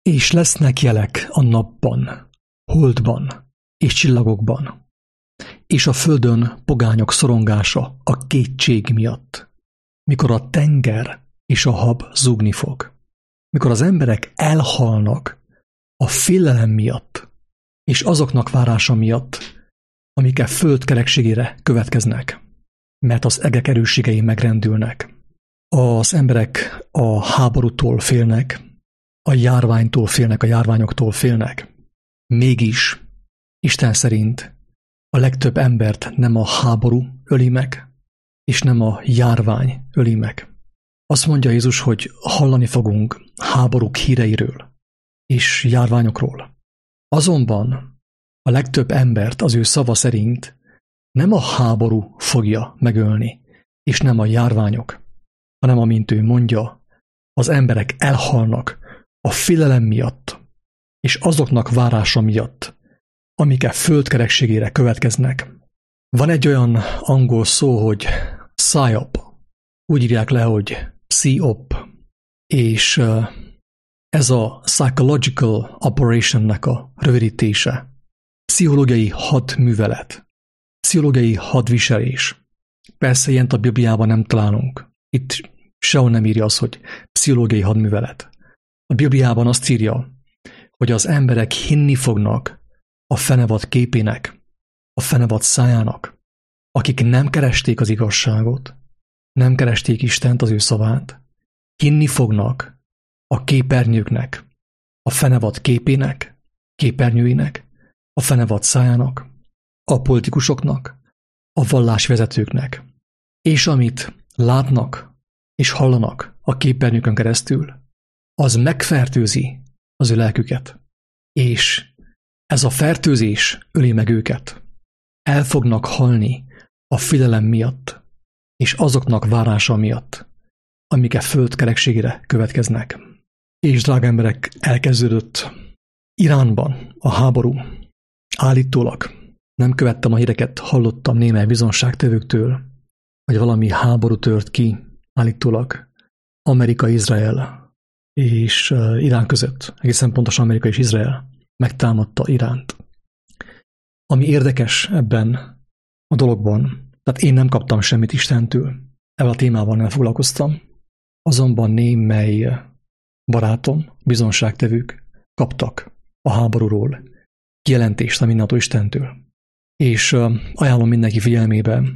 És lesznek jelek a napban, holdban és csillagokban, és a földön pogányok szorongása a kétség miatt, mikor a tenger és a hab zúgni fog, mikor az emberek elhalnak a félelem miatt, és azoknak várása miatt, amik a föld kerekségére következnek, mert az egek erősségei megrendülnek. Az emberek a háborútól félnek, a járványtól félnek, a járványoktól félnek. Mégis, Isten szerint a legtöbb embert nem a háború öli meg, és nem a járvány öli meg. Azt mondja Jézus, hogy hallani fogunk háborúk híreiről és járványokról. Azonban a legtöbb embert az ő szava szerint nem a háború fogja megölni, és nem a járványok, hanem amint ő mondja, az emberek elhalnak a félelem miatt, és azoknak várása miatt, amik a föld kerekségére következnek. Van egy olyan angol szó, hogy psyop, úgy írják le, hogy psyop, és ez a psychological operationnek a rövidítése. Pszichológiai hadművelet, pszichológiai hadviselés. Persze ilyent a Bibliában nem találunk. Itt sehol nem írja az, hogy pszichológiai hadművelet. A Bibliában azt írja, hogy az emberek hinni fognak a fenevad képének, a fenevad szájának, akik nem keresték az igazságot, nem keresték Istent, az ő szavát, hinni fognak a képernyőknek, a fenevad képének, képernyőinek, a fenevad szájának, a politikusoknak, a vallásvezetőknek, és amit látnak és hallanak a képernyőkön keresztül, az megfertőzi az ő lelküket, és ez a fertőzés öli meg őket. El fognak halni a félelem miatt, és azoknak várása miatt, amik a föld kerekségére következnek. És drága emberek, elkezdődött Iránban a háború. Állítólag nem követtem a híreket, hallottam némely bizonságtevőktől, hogy valami háború tört ki, állítólag Amerika, Izrael és Irán között, egészen pontosan Amerika és Izrael megtámadta Iránt. Ami érdekes ebben a dologban, tehát én nem kaptam semmit Istentől, ezzel a témával nem foglalkoztam, azonban némely barátom, bizonságtevők kaptak a háborúról kijelentést a mindentő Istentől. És ajánlom mindenki figyelmébe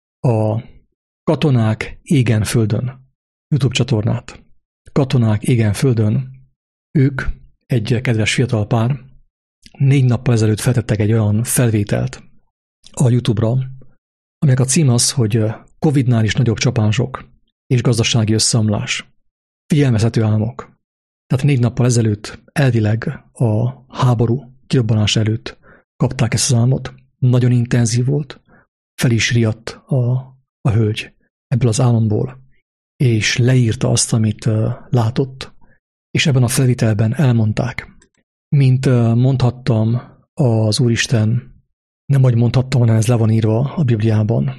a Katonák égen földön YouTube csatornát. Katonák égen földön, ők egy kedves fiatal pár 4 nappal ezelőtt feltettek egy olyan felvételt a YouTube-ra, aminek a cím az, hogy Covid-nál is nagyobb csapások és gazdasági összeomlás. Figyelmeztető álmok. Tehát 4 nappal ezelőtt elvileg a háború kirobbanása előtt kapták ezt az álmot. Nagyon intenzív volt, fel is riadt a hölgy ebből az álomból, és leírta azt, amit látott, és ebben a felvételben elmondták. Mint mondhattam, az Úristen, nem hogy mondhattam, hanem ez le van írva a Bibliában.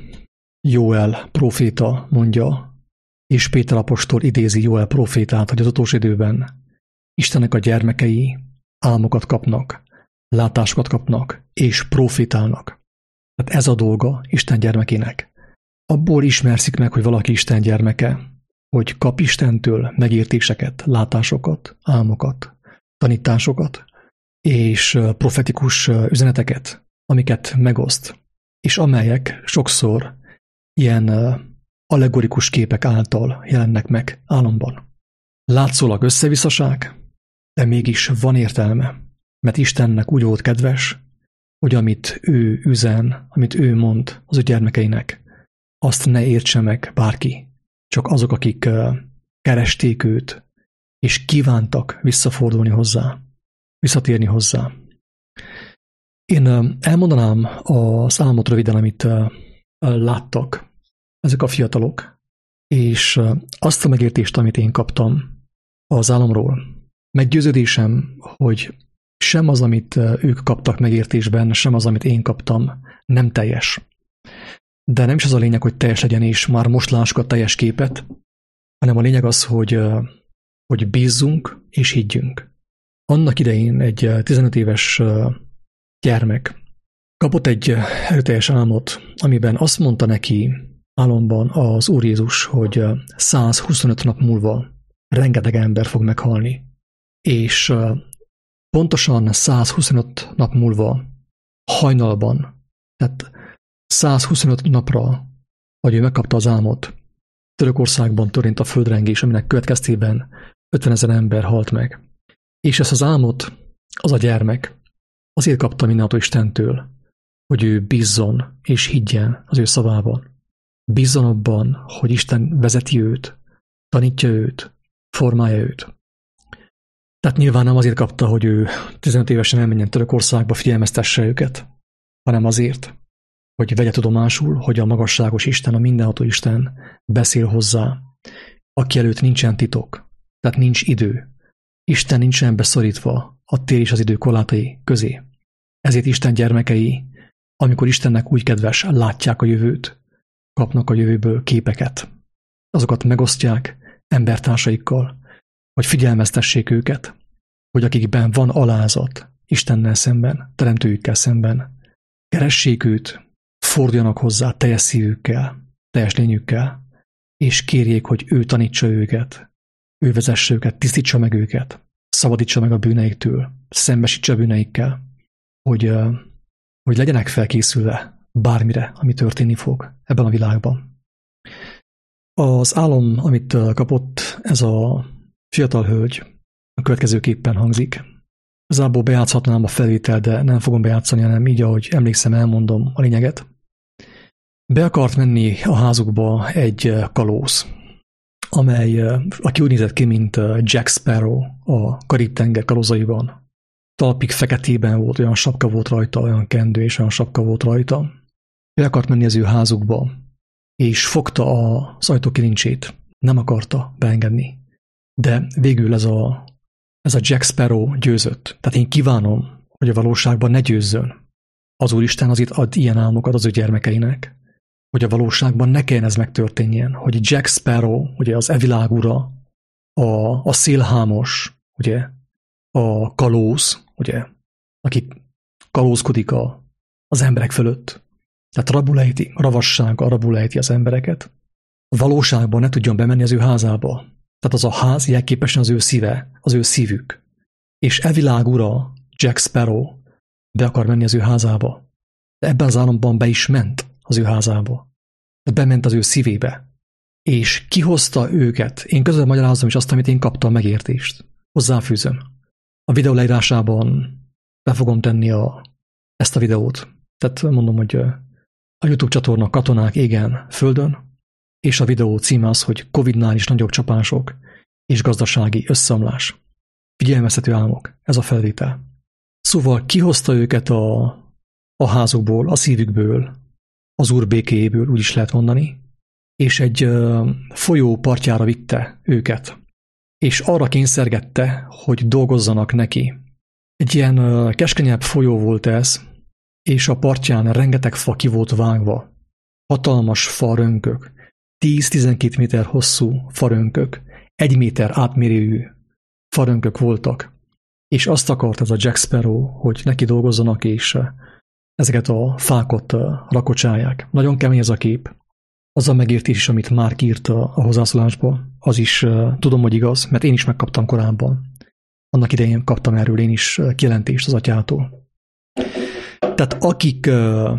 Jóel próféta mondja, és Péter apostol idézi Jóel prófétát, hogy az utolsó időben Istennek a gyermekei álmokat kapnak, látásokat kapnak, és profétálnak. Tehát ez a dolga Isten gyermekének. Abból ismerszik meg, hogy valaki Isten gyermeke, hogy kap Istentől megértéseket, látásokat, álmokat, tanításokat, és profetikus üzeneteket, amiket megoszt, és amelyek sokszor ilyen allegorikus képek által jelennek meg álomban. Látszólag összevisszaság, de mégis van értelme, mert Istennek úgy volt kedves, hogy amit ő üzen, amit ő mond az ő gyermekeinek, azt ne értse meg bárki, csak azok, akik keresték őt, és kívántak visszafordulni hozzá, visszatérni hozzá. Én elmondanám az álmot röviden, amit láttak ezek a fiatalok, és azt a megértést, amit én kaptam az álomról. Meggyőződésem, hogy sem az, amit ők kaptak megértésben, sem az, amit én kaptam, nem teljes. De nem is az a lényeg, hogy teljes legyen, és már most lássuk a teljes képet, hanem a lényeg az, hogy bízzunk és higgyünk. Annak idején egy 15 éves gyermek kapott egy erőteljes álmot, amiben azt mondta neki álomban az Úr Jézus, hogy 125 nap múlva rengeteg ember fog meghalni, és pontosan 125 nap múlva hajnalban, tehát 125 napra, hogy ő megkapta az álmot, Törökországban történt a földrengés, aminek következtében 50 000 ember halt meg. És ezt az álmot az a gyermek azért kapta mindentől Istentől, hogy ő bízzon és higgyen az ő szavában. Bízzon abban, hogy Isten vezeti őt, tanítja őt, formálja őt. Tehát nyilván nem azért kapta, hogy ő 15 évesen elmenjen Törökországba, figyelmeztesse őket, hanem azért, hogy vegye tudomásul, hogy a magasságos Isten, a mindenható Isten beszél hozzá, aki előtt nincsen titok, tehát nincs idő. Isten nincsen beszorítva a tér és az idő korlátai közé. Ezért Isten gyermekei, amikor Istennek úgy kedves, látják a jövőt, kapnak a jövőből képeket. Azokat megosztják embertársaikkal, hogy figyelmeztessék őket, hogy akikben van alázat Istennel szemben, teremtőjükkel szemben, keressék őt, forduljanak hozzá teljes szívükkel, teljes lényükkel, és kérjék, hogy ő tanítsa őket, ő vezesse őket, tisztítsa meg őket, szabadítsa meg a bűneiktől, szembesítse a bűneikkel, hogy legyenek felkészülve bármire, ami történni fog ebben a világban. Az álom, amit kapott ez a fiatal hölgy, a következőképpen hangzik. Igazából bejátszhatnám a felvételt, de nem fogom bejátszani, hanem így, ahogy emlékszem, elmondom a lényeget. Be akart menni a házukba egy kalóz, aki úgy nézett ki, mint Jack Sparrow a Karib-tenger kalózaiban. Talpig feketében volt, olyan sapka volt rajta, olyan kendő és olyan sapka volt rajta. Be akart menni az ő házukba, és fogta az ajtó kilincsét. Nem akarta beengedni. De végül ez a Jack Sparrow győzött. Tehát én kívánom, hogy a valóságban ne győzzön. Az Úristen azért ad ilyen álmokat az ő gyermekeinek, hogy a valóságban ne kelljen ez megtörténjen, hogy Jack Sparrow, ugye az evilág ura, a szélhámos, ugye, a kalóz, ugye, aki kalózkodik az emberek fölött, tehát rabul ejti az embereket, a valóságban ne tudjon bemenni az ő házába. Tehát az a ház jelképesen az ő szíve, az ő szívük. És evilág ura, Jack Sparrow be akar menni az ő házába. De ebben az álomban be is ment az ő házába. De bement az ő szívébe. És kihozta őket. Én közben magyarázom is azt, amit én kaptam megértést. Hozzáfűzöm. A videó leírásában be fogom tenni ezt a videót. Tehát mondom, hogy a YouTube csatorna Katonák égen, földön, és a videó címe az, hogy Covid-nál is nagyobb csapások és gazdasági összeomlás. Figyelmeztető álmok, ez a felvétel. Szóval kihozta őket a házukból, a szívükből, az Úr békéjéből, úgy is lehet mondani, és egy folyó partjára vitte őket, és arra kényszergette, hogy dolgozzanak neki. Egy ilyen keskenyebb folyó volt ez, és a partján rengeteg fa ki volt vágva, hatalmas farönkök, 10-12 méter hosszú farönkök, 1 méter átmérőjű farönkök voltak, és azt akart ez a Jack Sparrow, hogy neki dolgozzanak, és ezeket a fákat rakocsálják. Nagyon kemény ez a kép. Az a megértés is, amit Márk írt a hozzászólásból, az is tudom, hogy igaz, mert én is megkaptam korábban. Annak idején kaptam erről én is kijelentést az atyától. Tehát akik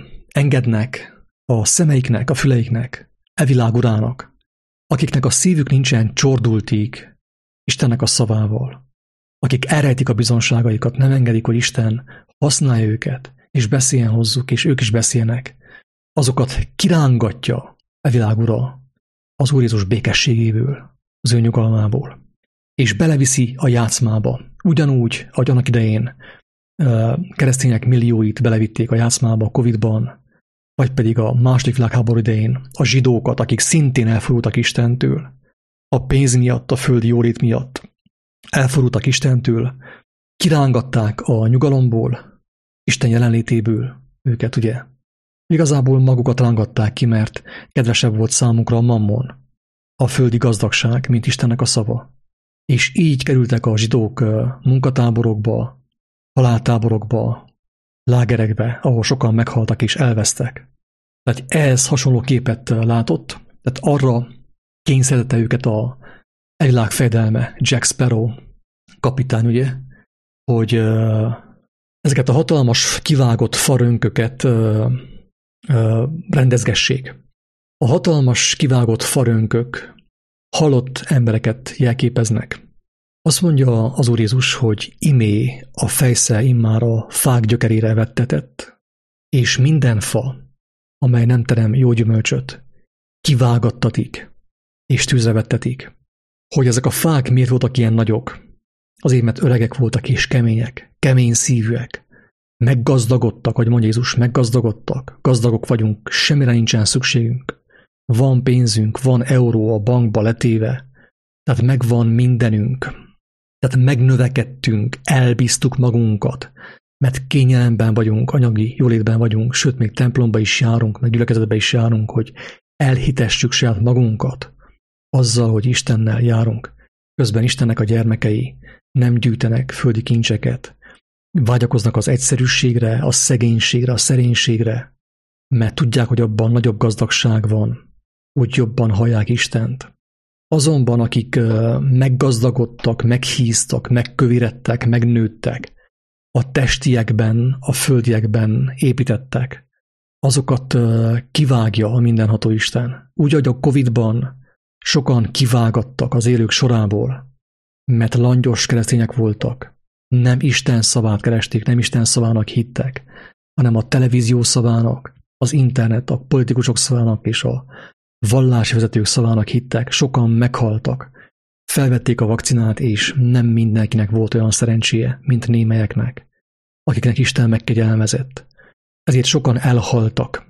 engednek a szemeiknek, a füleiknek, evilág urának, akiknek a szívük nincsen csordultig Istennek a szavával, akik elrejtik a bizonságaikat, nem engedik, hogy Isten használja őket, és beszéljen hozzuk, és ők is beszélnek, azokat kirángatja evilág ura az Úr Jézus békességéből, az ő nyugalmából, és beleviszi a játszmába. Ugyanúgy, ahogy annak idején keresztények millióit belevitték a játszmába a Covid-ban, vagy pedig a második világháború idején a zsidókat, akik szintén elfordultak Istentől, a pénz miatt, a földi jólét miatt elfordultak Istentől, kirángatták a nyugalomból, Isten jelenlétéből őket, ugye. Igazából magukat rángatták ki, mert kedvesebb volt számukra a mammon, a földi gazdagság, mint Istennek a szava. és így kerültek a zsidók munkatáborokba, haláltáborokba, lágerekbe, ahol sokan meghaltak és elvesztek. Tehát ehhez hasonló képet látott, tehát arra kényszerítette őket a világ fejedelme, Jack Sparrow kapitány, ugye, hogy ezeket a hatalmas kivágott farönköket rendezgessék. A hatalmas kivágott farönkök halott embereket jelképeznek. Azt mondja az Úr Jézus, hogy imé a fejsze immár a fák gyökerére vettetett, és minden fa, amely nem terem jó gyümölcsöt, kivágattatik, és tűzre vettetik. Hogy ezek a fák miért voltak ilyen nagyok? Azért, mert öregek voltak és kemények, kemény szívűek. Meggazdagodtak, ahogy mondja Jézus, meggazdagodtak. Gazdagok vagyunk, semmire nincsen szükségünk. Van pénzünk, van euró a bankba letéve, tehát megvan mindenünk. Tehát megnövekedtünk, elbíztuk magunkat, mert kényelemben vagyunk, anyagi jólétben vagyunk, sőt, még templomba is járunk, meg gyülekezetbe is járunk, hogy elhitessük saját magunkat azzal, hogy Istennel járunk. Közben Istennek a gyermekei nem gyűjtenek földi kincseket, vágyakoznak az egyszerűségre, a szegénységre, a szerénységre, mert tudják, hogy abban nagyobb gazdagság van, úgy jobban hallják Istent. Azonban, akik meggazdagodtak, meghíztak, megkövéredtek, megnőttek, a testiekben, a földiekben építettek, azokat kivágja a mindenható Isten. Úgy, ahogy a Covid-ban sokan kivágattak az élők sorából, mert langyos keresztények voltak, nem Isten szavát keresték, nem Isten szavának hittek, hanem a televízió szavának, az internet, a politikusok szavának és a vallási vezetők szavának hittek, sokan meghaltak, felvették a vakcinát, és nem mindenkinek volt olyan szerencséje, mint némelyeknek, akiknek Isten megkegyelmezett. Ezért sokan elhaltak.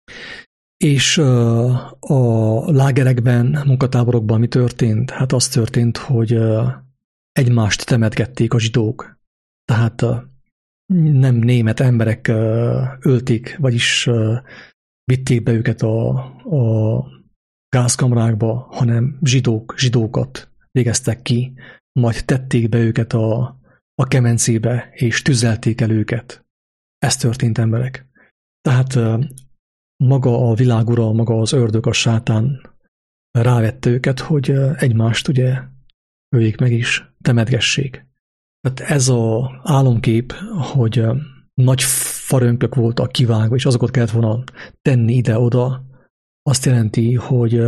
És a lágerekben, munkatáborokban mi történt? Hát az történt, hogy egymást temetgették a zsidók. Tehát nem német emberek ölték, vagyis vitték be őket a gázkamrákba, hanem zsidókat végeztek ki, majd tették be őket a kemencébe, és tüzelték el őket. Ez történt, emberek. Tehát maga a világura, maga az ördög, a sátán rávette őket, hogy egymást ugye öljék meg is, temetgessék. Tehát ez az álomkép, hogy nagy farönkök voltak kivágva, és azokat kellett volna tenni ide-oda, azt jelenti, hogy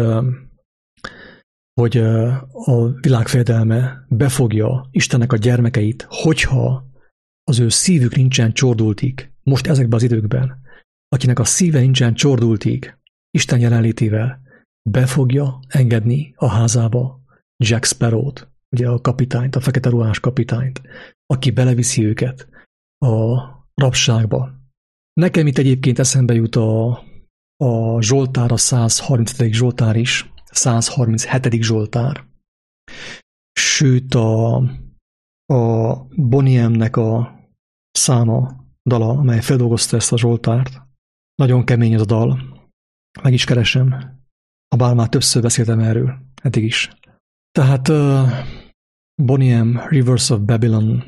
a világfejedelme befogja Istennek a gyermekeit, hogyha az ő szívük nincsen csordultig, most ezekben az időkben, akinek a szíve nincsen csordultig Isten jelenlétével, be fogja engedni a házába Jack Sparrow-t, ugye a kapitányt, a fekete ruhás kapitányt, aki beleviszi őket a rabságba. Nekem itt egyébként eszembe jut a Zsoltár, a 137. Zsoltár is, 137. Zsoltár. Sőt, a Bonnie M-nek a dala, amely feldolgozta ezt a Zsoltárt. Nagyon kemény ez a dal. Meg is keresem, ha bár már többször beszéltem erről, eddig is. Tehát Bonnie M, Rivers of Babylon,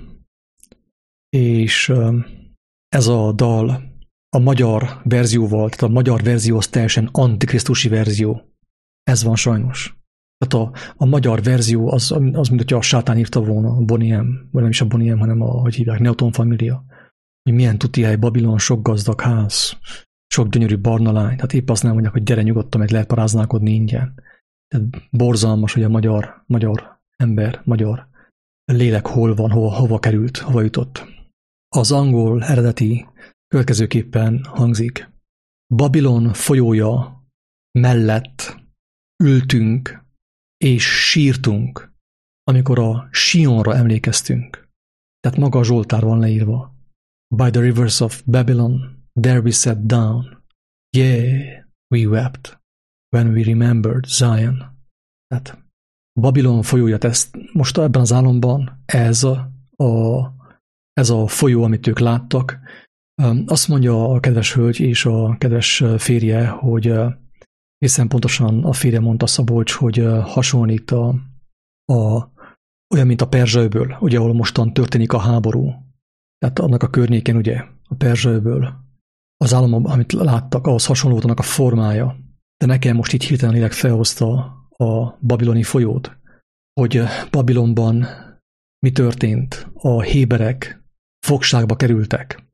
és ez a dal a magyar verzióval, tehát a magyar verzió az teljesen antikrisztusi verzió. Ez van sajnos. Tehát a magyar verzió az mint hogyha a sátán írta volna, a Bonnie M, vagy nem is a Bonnie M, hanem hogy hívják, Newton Família. Hogy milyen tuti hely, Babilon, sok gazdag ház, sok gyönyörű barna lány. Hát épp azt nem mondják, hogy gyere nyugodtan, meg lehet paráználkodni ingyen. Tehát borzalmas, hogy a magyar ember, magyar lélek hol van, hova került, hova jutott. Az angol eredeti következőképpen hangzik. Babilon folyója mellett ültünk és sírtunk, amikor a Sionra emlékeztünk. Tehát maga a Zsoltár van leírva. By the rivers of Babylon, there we sat down. Yeah, we wept when we remembered Zion. Tehát Babilon folyója, most ebben az álomban ez a folyó, amit ők láttak. Azt mondja a kedves hölgy és a kedves férje, hogy hiszen pontosan a férje mondta, Szabolcs, hogy hasonlít olyan, mint a Perzsa-öböl, ugye, ahol mostan történik a háború. Tehát annak a környékén, ugye, a Perzsa-öböl, az állam, amit láttak, ahhoz hasonló volt annak a formája. De nekem most így hirtelen lélek felhozta a babiloni folyót, hogy Babilonban mi történt, a héberek fogságba kerültek.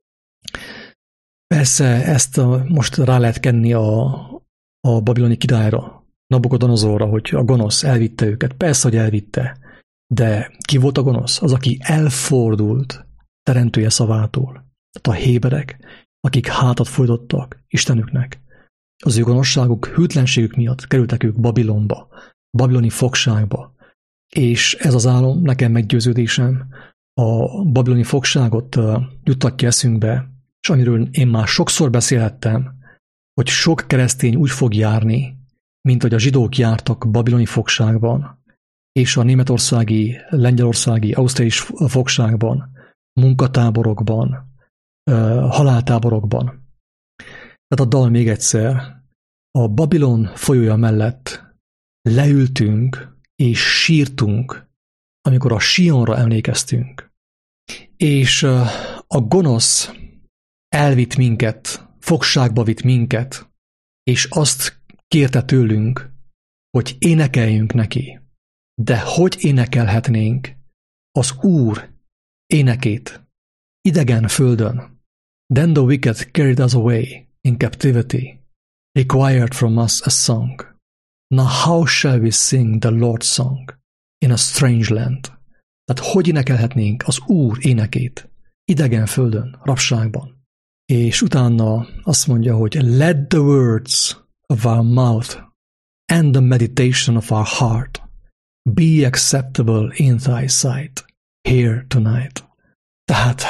Persze ezt most rá lehet kenni a babiloni királyra, Nabukodonozorra, hogy a gonosz elvitte őket. Persze, hogy elvitte, de ki volt a gonosz? Az, aki elfordult teremtője szavától. Tehát a héberek, akik hátat fordítottak Istenüknek. Az ő gonoszságuk, hűtlenségük miatt kerültek ők Babilonba, babiloni fogságba. És ez az álom, nekem meggyőződésem, a babiloni fogságot juttatja eszünkbe, és amiről én már sokszor beszélhettem, hogy sok keresztény úgy fog járni, mint hogy a zsidók jártak babiloni fogságban, és a németországi, lengyelországi, ausztriai fogságban, munkatáborokban, haláltáborokban. Tehát a dal még egyszer, a Babilon folyója mellett leültünk és sírtunk, amikor a Sionra emlékeztünk. És a gonosz elvitt minket, fogságba vitt minket, és azt kérte tőlünk, hogy énekeljünk neki. De hogy énekelhetnénk az Úr énekét idegen földön? Then the wicked carried us away in captivity, required from us a song. Now how shall we sing the Lord's song in a strange land? Tehát hogy énekelhetnénk az Úr énekét idegen földön, rabságban? És utána azt mondja, hogy let the words of our mouth and the meditation of our heart be acceptable in thy sight here tonight. Tehát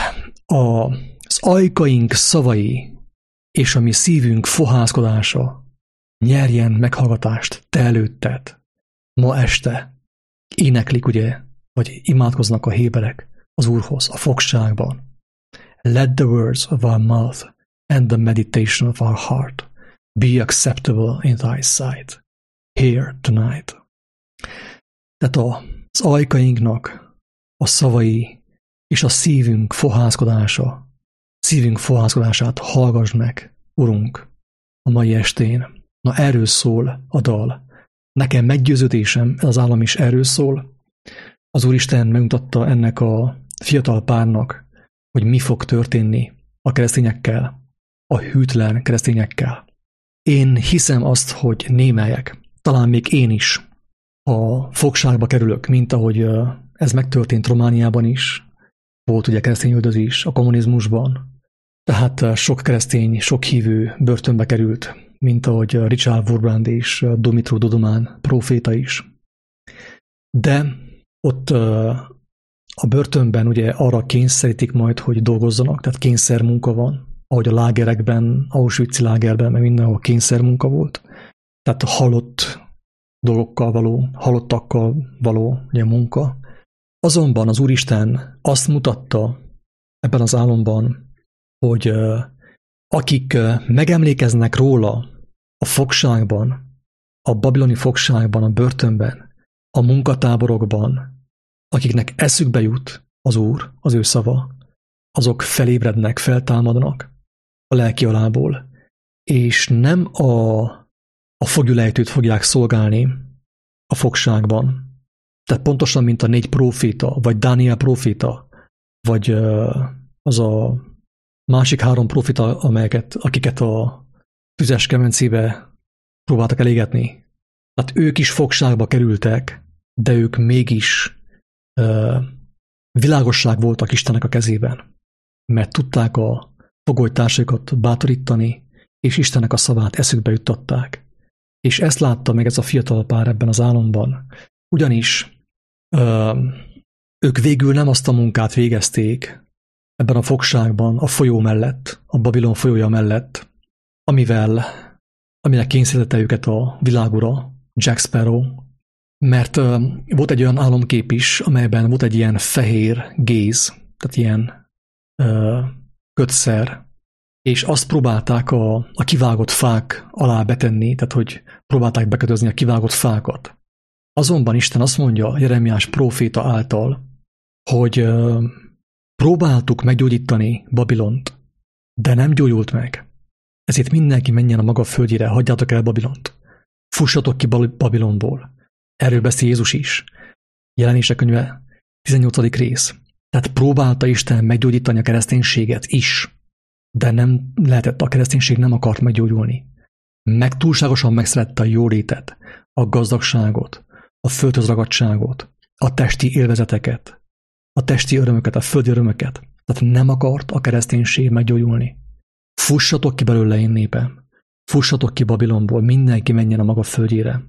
az ajkaink szavai és a mi szívünk fohászkodása nyerjen meghallgatást te előtted. Ma este éneklik, ugye, vagy imádkoznak a héberek az Úrhoz a fogságban. Let the words of our mouth and the meditation of our heart be acceptable in thy sight here tonight. Tehát az ajkainknak a szavai és a szívünk fohászkodását hallgass meg, Urunk, a mai estén. Na, erről szól a dal. Nekem meggyőződésem, ez az állam is erről szól. Az Úristen megmutatta ennek a fiatal párnak, hogy mi fog történni a keresztényekkel, a hűtlen keresztényekkel. Én hiszem azt, hogy némelyek, talán még én is a fogságba kerülök, mint ahogy ez megtörtént Romániában is. Volt ugye keresztényüldözés a kommunizmusban. Tehát sok keresztény, sok hívő börtönbe került, mint ahogy Richard Wurmbrand és Dumitru Dodumán próféta is. De ott a börtönben ugye arra kényszerítik majd, hogy dolgozzanak, tehát kényszermunka van, ahogy a lágerekben, Auschwitz-i lágerben, meg mindenhol kényszermunka volt. Tehát halott dolgokkal való, halottakkal való ugye, munka. Azonban az Úristen azt mutatta ebben az álomban, hogy akik megemlékeznek róla a fogságban, a babiloni fogságban, a börtönben, a munkatáborokban, akiknek eszükbe jut az Úr, az ő szava, azok felébrednek, feltámadnak a lelki halából, és nem a foglyulejtőt fogják szolgálni a fogságban. Tehát pontosan, mint a 4 próféta, vagy Dániel próféta, vagy az a másik 3 próféta, akiket a tüzes kemencébe próbáltak elégetni. Tehát ők is fogságba kerültek, de ők mégis világosság voltak Istennek a kezében, mert tudták a fogolytársaikat bátorítani, és Istennek a szavát eszükbe juttatták. És ezt látta meg ez a fiatal pár ebben az álomban. Ugyanis ők végül nem azt a munkát végezték ebben a fogságban, a folyó mellett, a Babilon folyója mellett, aminek kényszerítette őket a világura, Jack Sparrow, mert volt egy olyan álomkép is, amelyben volt egy ilyen fehér géz, tehát ilyen kötszer, és azt próbálták a kivágott fák alá betenni, tehát hogy próbálták bekötözni a kivágott fákat Azonban Isten azt mondja Jeremiás próféta által, hogy próbáltuk meggyógyítani Babilont, de nem gyógyult meg. Ezért mindenki menjen a maga földjére, hagyjátok el Babilont. Fussatok ki Babilonból. Erről beszél Jézus is. Jelenések könyve 18. rész. Tehát próbálta Isten meggyógyítani a kereszténységet is, de nem lehetett, a kereszténység nem akart meggyógyulni. Túlságosan megszerette a jólétet, a gazdagságot, a földhöz ragadtságot, a testi élvezeteket, a testi örömöket, a földi örömöket. Tehát nem akart a kereszténység meggyógyulni. Fussatok ki belőle, én népem. Fussatok ki Babilonból, mindenki menjen a maga földjére.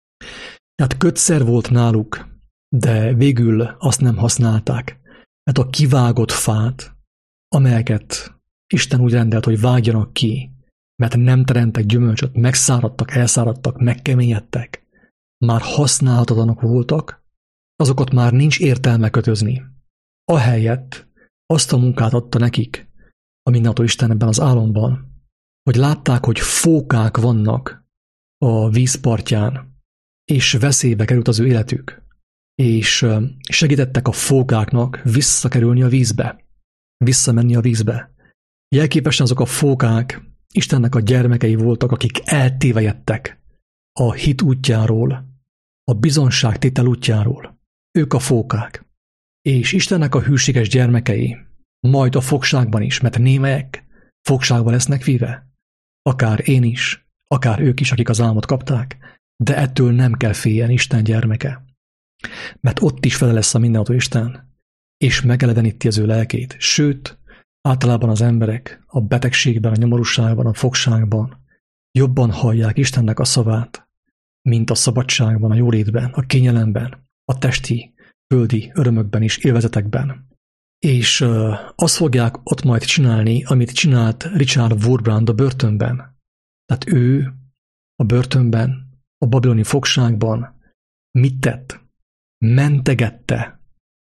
Tehát kötszer volt náluk, de végül azt nem használták, mert a kivágott fát, amelyeket Isten úgy rendelt, hogy vágjanak ki, mert nem teremtek gyümölcsöt, megszáradtak, elszáradtak, megkeményedtek, már használhatatlanok voltak, azokat már nincs értelme kötözni. Ahelyett azt a munkát adta nekik, a mindenható Isten ebben az álomban, hogy látták, hogy fókák vannak a vízpartján, és veszélybe került az ő életük, és segítettek a fókáknak visszakerülni a vízbe, visszamenni a vízbe. Jelképesen azok a fókák Istennek a gyermekei voltak, akik eltévejedtek a hit útjáról, a bizonságtétel útjáról. Ők a fókák. És Istennek a hűséges gyermekei majd a fogságban is, mert némelyek fogságba lesznek víve. Akár én is, akár ők is, akik az álmot kapták, de ettől nem kell féljen Isten gyermeke. Mert ott is vele lesz a mindenható Isten, és megeleveníti az ő lelkét. Sőt, általában az emberek a betegségben, a nyomorúságban, a fogságban jobban hallják Istennek a szavát, mint a szabadságban, a jólétben, a kényelemben, a testi, földi örömökben és élvezetekben. És azt fogják ott majd csinálni, amit csinált Richard Wurmbrand a börtönben. Tehát ő a börtönben, a babiloni fogságban mit tett? Mentegette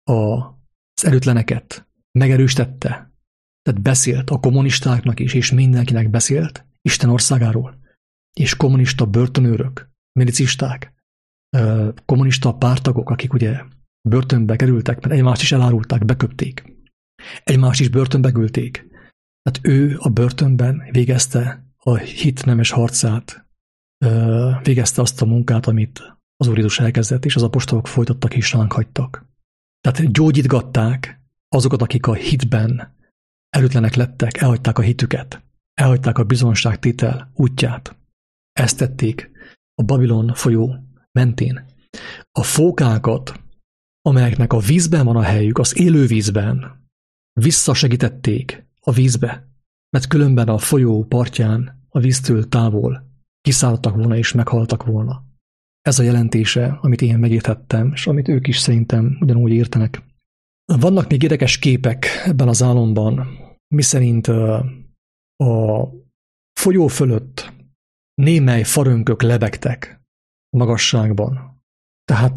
az erőtleneket, megerősítette, tehát beszélt a kommunistáknak is, és mindenkinek beszélt Isten országáról. És kommunista börtönőrök, milicisták, kommunista párttagok, akik ugye börtönbe kerültek, mert egymást is elárulták, beköpték. Egymást is börtönbe küldték. Tehát ő a börtönben végezte a hit nemes harcát, végezte azt a munkát, amit az Úr Jézus elkezdett, és az apostolok folytattak és ránk hagytak. Tehát gyógyítgatták azokat, akik a hitben erőtlenek lettek, elhagyták a hitüket, elhagyták a bizonságtétel útját. Ezt tették a Babilon folyó mentén. A fókákat, amelyeknek a vízben van a helyük, az élő vízben, visszasegítették a vízbe, mert különben a folyó partján, a víztől távol kiszálltak volna és meghaltak volna. Ez a jelentése, amit én megértettem, és amit ők is szerintem ugyanúgy értenek. Vannak még érdekes képek ebben az álomban, miszerint a folyó fölött némely farönkök lebegtek a magasságban. Tehát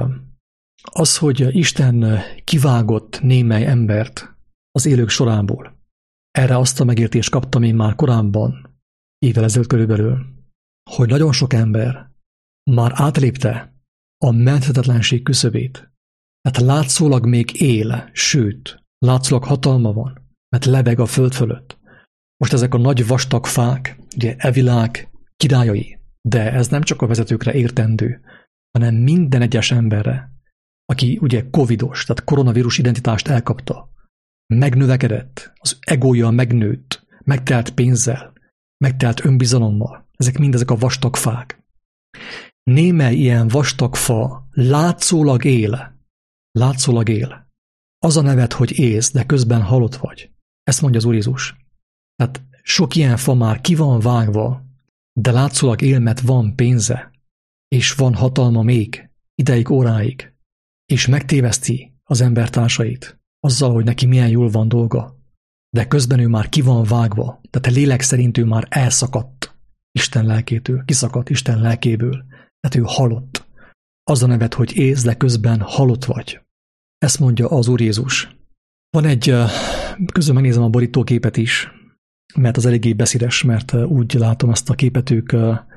az, hogy Isten kivágott némely embert az élők sorából, erre azt a megértést kaptam én már korábban, évvel ezelőtt körülbelül, hogy nagyon sok ember már átlépte a menthetetlenség küszöbét. Tehát látszólag még él, sőt, látszólag hatalma van, mert lebeg a föld fölött. Most ezek a nagy vastag fák, ugye e világ királyai, de ez nem csak a vezetőkre értendő, hanem minden egyes emberre, aki ugye covidos, tehát koronavírus identitást elkapta, megnövekedett, az egója megnőtt, megtelt pénzzel, megtelt önbizalommal. Ezek mindezek a vastag fák. Némely ilyen vastag fa látszólag él. Látszólag él. Az a neved, hogy élsz, de közben halott vagy. Ezt mondja az Úr Jézus. Tehát sok ilyen fa már ki van vágva, de látszólag él, mert van pénze, és van hatalma még, ideig, óráig, és megtéveszti az embertársait azzal, hogy neki milyen jól van dolga, de közben ő már ki van vágva, tehát lélek szerint ő már elszakadt Isten lelkétől, kiszakadt Isten lelkéből, tehát ő halott. Az a neved, hogy élsz, de közben halott vagy. Ezt mondja az Úr Jézus. Van egy, közben megnézem a borítóképet is, mert az eléggé beszédes, mert úgy látom ezt a képet, ők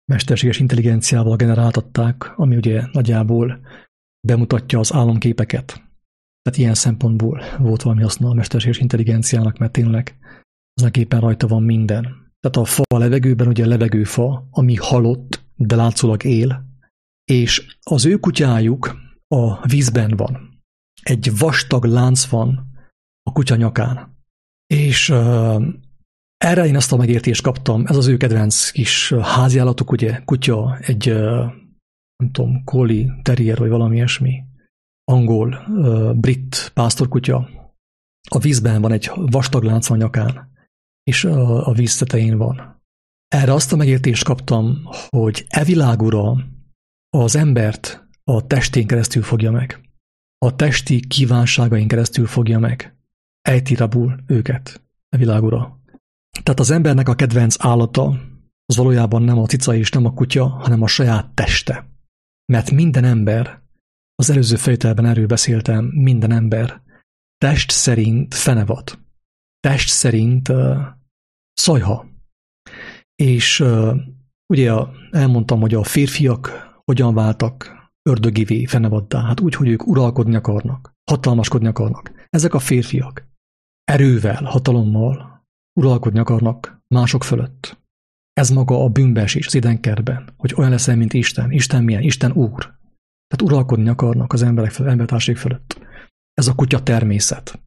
mesterséges intelligenciával generáltatták, ami ugye nagyjából bemutatja az álomképeket. Tehát ilyen szempontból volt valami haszna a mesterséges intelligenciának, mert tényleg azon a képen rajta van minden. Tehát a fa a levegőben ugye a levegőfa, ami halott, de látszólag él, és az ő kutyájuk a vízben van. Egy vastag lánc van a kutya nyakán. És erre én azt a megértést kaptam, ez az ő kedvenc kis háziállatuk, ugye, kutya, egy, nem tudom, collie terrier, vagy valami ilyesmi, angol, brit pásztorkutya. A vízben van egy vastag lánc a nyakán, és a víz tetején van. Erre azt a megértést kaptam, hogy e világúra az embert a testén keresztül fogja meg. A testi kívánságain keresztül fogja meg. Ejti rabul őket a világúra. Tehát az embernek a kedvenc állata az valójában nem a cica és nem a kutya, hanem a saját teste. Mert minden ember, az előző fejtelben erről beszéltem, minden ember test szerint fenevad. Test szerint szajha. És ugye elmondtam, hogy a férfiak hogyan váltak ördögivé, fenevaddá. Hát úgy, hogy ők uralkodni akarnak, hatalmaskodni akarnak. Ezek a férfiak erővel, hatalommal uralkodni akarnak mások fölött. Ez maga a bűnbeesés az Édenkertben, hogy olyan leszel, mint Isten. Isten milyen? Isten Úr. Tehát uralkodni akarnak az embertársai fölött. Ez a kutya természet.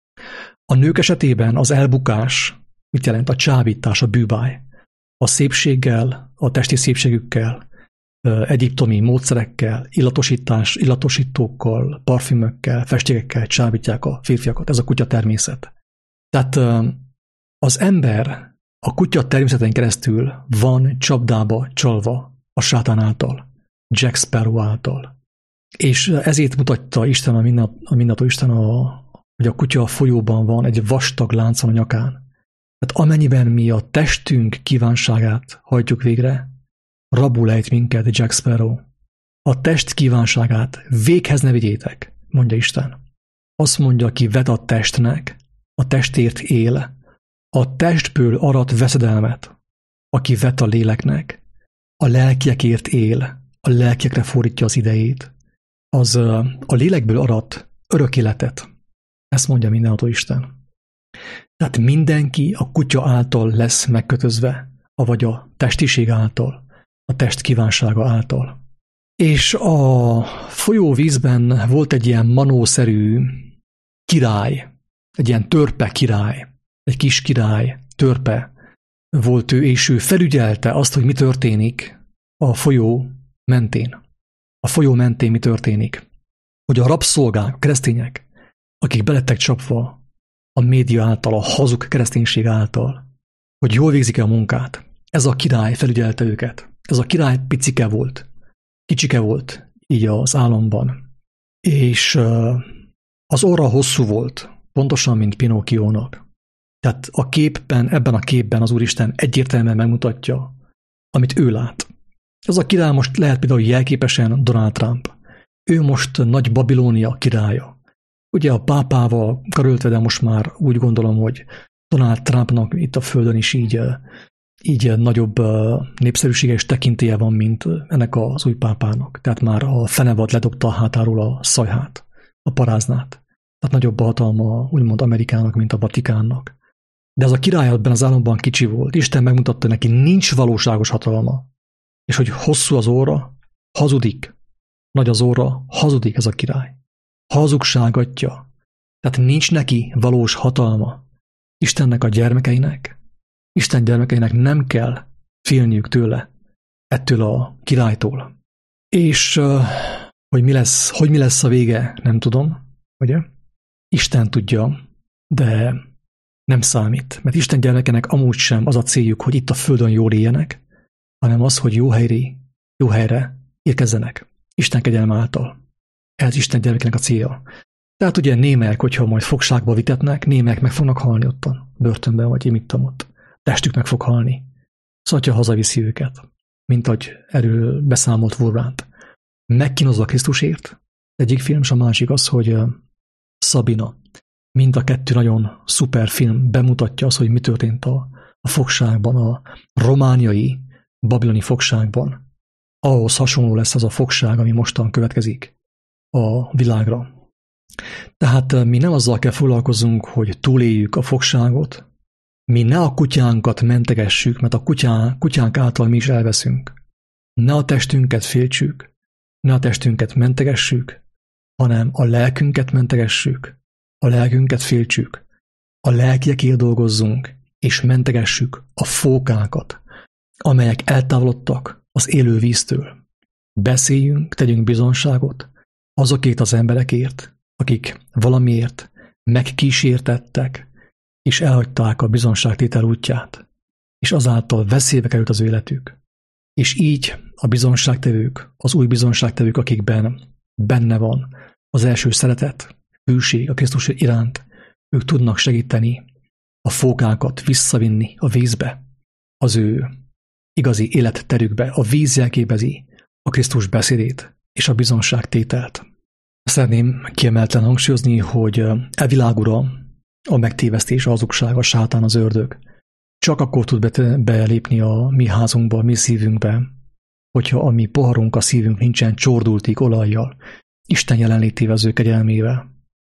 A nők esetében az elbukás, mit jelent? A csábítás, a bűbáj. A szépséggel, a testi szépségükkel, egyiptomi módszerekkel, illatosítókkal, parfümökkel, festékekkel csábítják a férfiakat. Ez a kutya természet. Tehát az ember a kutya természetén keresztül van csapdába csalva a sátán által, Jack Sparrow által. És ezért mutatta Isten, a mindenható Isten, hogy a kutya a folyóban van, egy vastag láncon a nyakán. Tehát amennyiben mi a testünk kívánságát hajtjuk végre, rabul ejt minket Jack Sparrow. A test kívánságát véghez ne vigyétek, mondja Isten. Azt mondja, aki vet a testnek, a testért él, a testből arat veszedelmet, aki vet a léleknek, a lelkiekért él, a lelkiekre fordítja az idejét, az a lélekből arat örök életet. Ezt mondja mindenható Isten. Tehát mindenki a kutya által lesz megkötözve, avagy a testiség által, a test kívánsága által. És a folyóvízben volt egy ilyen manószerű király, egy ilyen törpe király, egy kis király, törpe volt ő, és ő felügyelte azt, hogy mi történik a folyó mentén. A folyó mentén mi történik. Hogy a rabszolgák, a keresztények, akik belettek csapva a média által, a hazug kereszténység által, hogy jól végzik-e a munkát. Ez a király felügyelte őket. Ez a király picike volt, kicsike volt így az álomban. És az orra hosszú volt, pontosan, mint Pinokkiónak. Tehát a képben, ebben a képben az Úristen egyértelműen megmutatja, amit ő lát. Ez a király most lehet például jelképesen Donald Trump. Ő most Nagy Babilónia királya. Ugye a pápával karöltve, de most már úgy gondolom, hogy Donald Trumpnak itt a földön is így nagyobb népszerűsége és tekintélye van, mint ennek az új pápának. Tehát már a fenevad ledobta a hátáról a szajhát, a paráznát. Tehát nagyobb a hatalma úgymond Amerikának, mint a Vatikánnak. De ez a király ebben az államban kicsi volt. Isten megmutatta neki, nincs valóságos hatalma. És hogy hosszú az óra, hazudik. Nagy az óra, hazudik ez a király. Hazugságatja. Tehát nincs neki valós hatalma. Istennek a gyermekeinek, Isten gyermekeinek nem kell félniük tőle, ettől a királytól. És hogy mi lesz a vége, nem tudom, ugye? Isten tudja, de nem számít, mert Isten gyermekenek amúgy sem az a céljuk, hogy itt a földön jól éljenek, hanem az, hogy jó helyre érkezzenek. Isten kegyelme által. Ez Isten gyermekének a célja. Tehát ugye némelyek, hogyha majd fogságba vitetnek, némelyek meg fognak halni ottan, börtönben, vagy én mit tudom ott. Testük meg fog halni. Szatya hazaviszi őket, mint ahogy erről beszámolt Wurmbrand. Megkínozva Krisztusért. Egyik film, és a másik az, hogy Szabina. Mind a kettő nagyon szuper film, bemutatja azt, hogy mi történt a fogságban, a romániai babiloni fogságban, ahhoz hasonló lesz az a fogság, ami mostan következik a világra. Tehát mi nem azzal kell foglalkozunk, hogy túléljük a fogságot, mi ne a kutyánkat mentegessük, mert a kutyánk által mi is elveszünk. Ne a testünket féltsük, ne a testünket mentegessük, hanem a lelkünket mentegessük, a lelkünket féltsük, a lelkiekért dolgozzunk, és mentegessük a fókákat, amelyek eltávolodtak az élő víztől. Beszéljünk, tegyünk bizonságot azokért az emberekért, akik valamiért megkísértettek, és elhagyták a bizonságtétel útját, és azáltal veszélybe került az ő életük. És így a bizonságtevők, az új bizonságtevők, akikben benne van az első szeretet, hűség a Krisztus iránt, ők tudnak segíteni a fókákat visszavinni a vízbe, az ő igazi életterükbe. A víz jelképezi a Krisztus beszédét és a bizonságtételt. Szeretném kiemelten hangsúlyozni, hogy világura a megtévesztés, a hazugság, a sátán, az ördög csak akkor tud belépni a mi házunkba, a mi szívünkbe, hogyha a mi poharunk, a szívünk nincsen csordultig olajjal, Isten jelenlétével, az ő kegyelmével.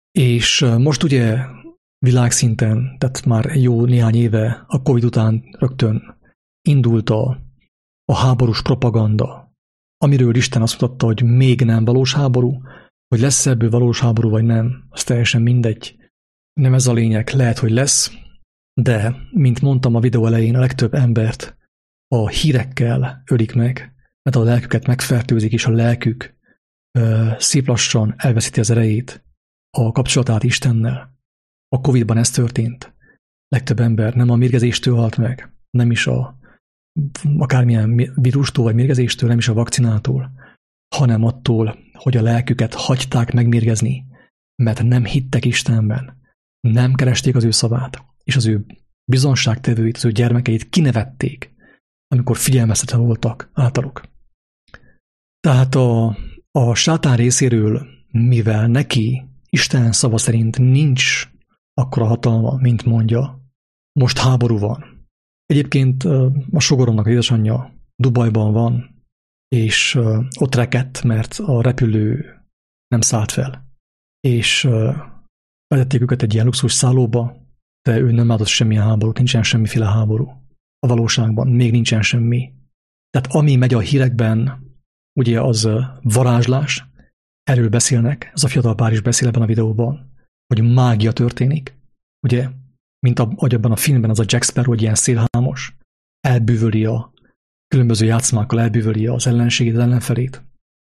És most ugye világszinten, tehát már jó néhány éve, a Covid után rögtön indult a háborús propaganda, amiről Isten azt mutatta, hogy még nem valós háború, hogy lesz ebből valós háború, vagy nem, az teljesen mindegy. Nem ez a lényeg, lehet, hogy lesz, de, mint mondtam a videó elején, a legtöbb embert a hírekkel ölik meg, mert a lelküket megfertőzik, és a lelkük szép lassan elveszíti az erejét, a kapcsolatát Istennel. A Covid-ban ez történt. Legtöbb ember nem a mérgezéstől halt meg, nem is akármilyen vírustól vagy mérgezéstől, nem is a vakcinától, hanem attól, hogy a lelküket hagyták megmérgezni, mert nem hittek Istenben, nem keresték az ő szavát, és az ő bizonságtevőit, az ő gyermekeit kinevették, amikor figyelmeztetve voltak általuk. Tehát a sátán részéről, mivel neki Isten szava szerint nincs akkora hatalma, mint mondja, most háború van. Egyébként a sogoromnak az édesanyja Dubajban van, és ott rekedt, mert a repülő nem szállt fel. És vezették őket egy ilyen luxus szállóba, de ő nem látott semmilyen háborút, nincsen semmiféle háború. A valóságban még nincsen semmi. Tehát ami megy a hírekben, ugye az varázslás, erről beszélnek, ez a fiatal pár is beszél ebben a videóban, hogy mágia történik, ugye, mint ahogy abban a filmben az a Jack Sparrow, hogy ilyen szélhámos, elbűvöli a különböző játszmákkal, elbűvöli az ellenségét, az ellenfelét.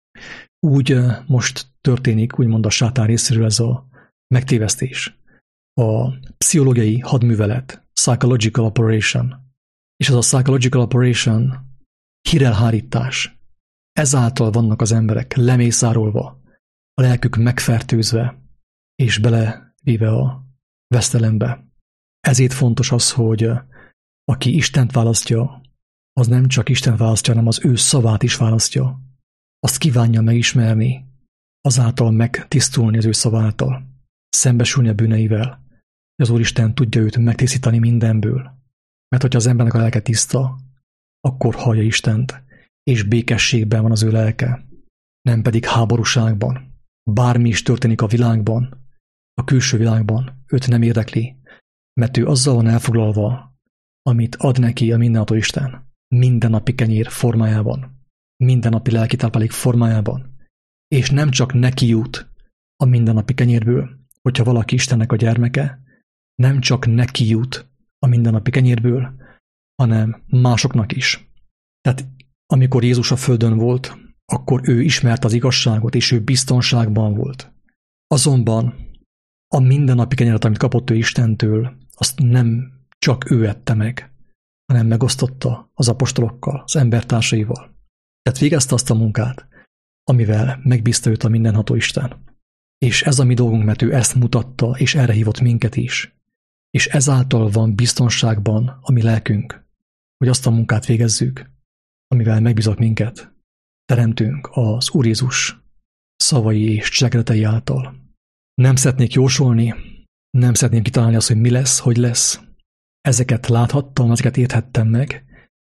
Úgy most történik, úgymond a sátán részéről ez a megtévesztés. A pszichológiai hadművelet, psychological operation, és ez a psychological operation hírelhárítás. Ezáltal vannak az emberek lemészárolva, a lelkük megfertőzve, és belevéve a vesztelembe. Ezért fontos az, hogy aki Istent választja, az nem csak Istent választja, hanem az ő szavát is választja. Azt kívánja megismerni, azáltal megtisztulni az ő szaváltal, szembesülni a bűneivel. Az Úristen tudja őt megtisztítani mindenből. Mert hogyha az embernek a lelke tiszta, akkor hallja Istent, és békességben van az ő lelke, nem pedig háborúságban. Bármi is történik a világban, a külső világban, őt nem érdekli, mert ő azzal van elfoglalva, amit ad neki a mindenható Isten, mindennapi kenyér formájában, mindennapi lelki táplálék formájában, és nem csak neki jut a mindennapi kenyérből, hogyha valaki Istennek a gyermeke, nem csak neki jut a mindennapi kenyérből, hanem másoknak is. Tehát amikor Jézus a földön volt, akkor ő ismerte az igazságot, és ő biztonságban volt. Azonban a mindennapi kenyeret, amit kapott ő Istentől, azt nem csak ő ette meg, hanem megosztotta az apostolokkal, az embertársaival. Tehát végezte azt a munkát, amivel megbízta őt a mindenható Isten. És ez a mi dolgunk, mert ő ezt mutatta, és erre hívott minket is. És ezáltal van biztonságban a mi lelkünk, hogy azt a munkát végezzük, amivel megbízott minket. Teremtünk az Úr Jézus szavai és cselekedetei által. Nem szeretnék jósolni, nem szeretném kitalálni azt, hogy mi lesz, hogy lesz. Ezeket láthattam, ezeket érthettem meg,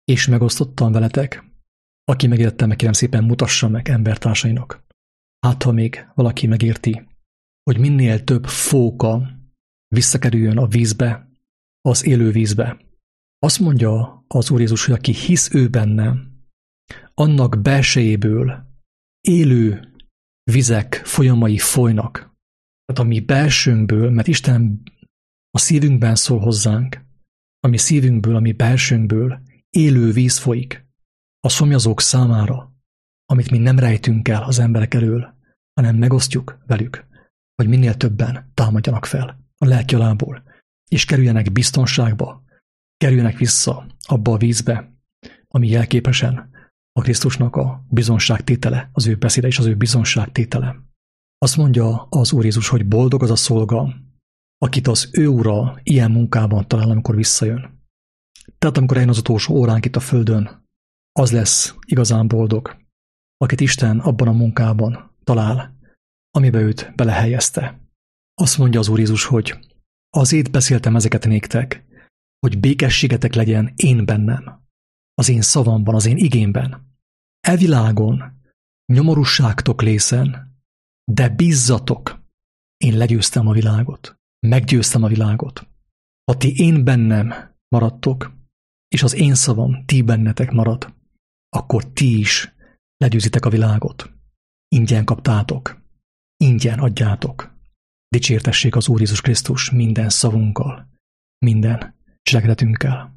és megosztottam veletek. Aki megérte, meg kérem szépen mutassa meg embertársainak. Hát, ha még valaki megérti, hogy minél több fóka visszakerüljön a vízbe, az élő vízbe. Azt mondja az Úr Jézus, hogy aki hisz ő benne, annak belsejéből élő vizek folyamai folynak. Tehát a mi belsőnkből, mert Isten a szívünkben szól hozzánk, a mi szívünkből, a mi belsőnkből élő víz folyik a szomjazók számára, amit mi nem rejtünk el az emberek elől, hanem megosztjuk velük, hogy minél többen támadjanak fel a lelki alából, és kerüljenek biztonságba, kerüljenek vissza abba a vízbe, ami jelképesen a Krisztusnak a bizonságtétele, az ő beszéde és az ő bizonságtétele. Azt mondja az Úr Jézus, hogy boldog az a szolga, akit az ő ura ilyen munkában talál, amikor visszajön. Tehát amikor eljön az utolsó óránk itt a földön, az lesz igazán boldog, akit Isten abban a munkában talál, amibe őt belehelyezte. Azt mondja az Úr Jézus, hogy azért beszéltem ezeket néktek, hogy békességetek legyen én bennem, az én szavamban, az én igémben. E világon nyomorúságtok lészen, de bízzatok, én legyőztem a világot, meggyőztem a világot. Ha ti én bennem maradtok, és az én szavam ti bennetek marad, akkor ti is legyőzitek a világot. Ingyen kaptátok, ingyen adjátok. Dicsértessék az Úr Jézus Krisztus minden szavunkkal, minden cselekedetünkkel.